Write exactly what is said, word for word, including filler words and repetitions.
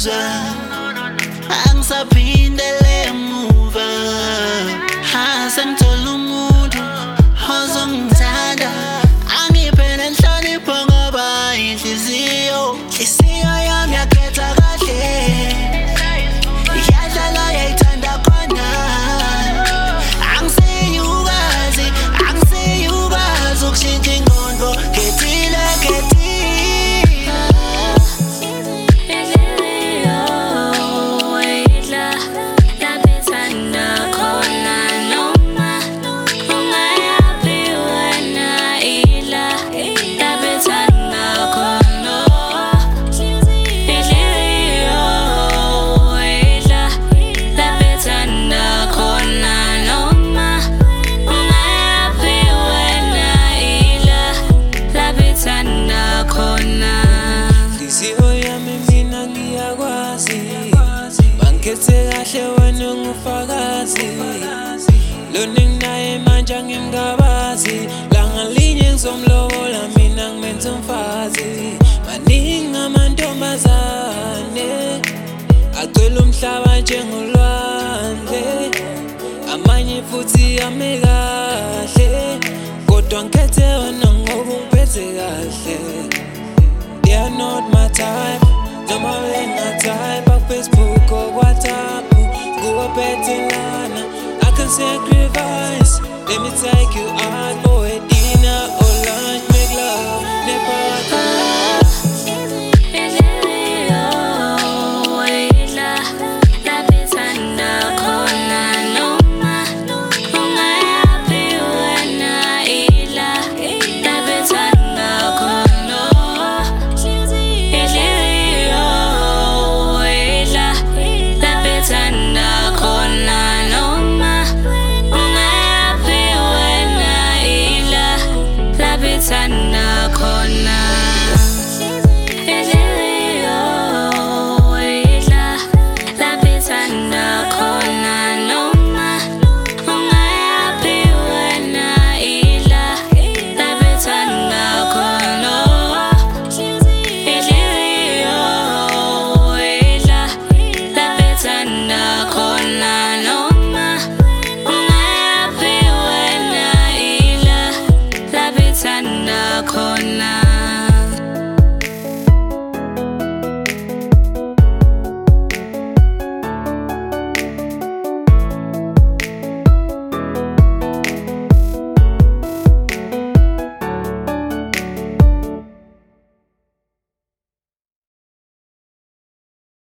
ngizwa angisaphindele emuva sengithola umuntu ozongithanda angiphe nenhlonipho ngoba inhliziyo inhliziyo yami yakhetha kahle yadlala yayithanda khona angiseyukazi angiseyukazi ukushintsha ingqondo khethile khethile Bangikhethe kahle wena ungufakazi Lona naye manje ngimgabazi Langa linye ngizomlobola mina ngimenze umfazi Maningi amantombazane agcwele umhlaba njengolwandle Amanye futhi ame kahle Kodwa ngikhethe wena ngoba ungiphethe kahle They are not my type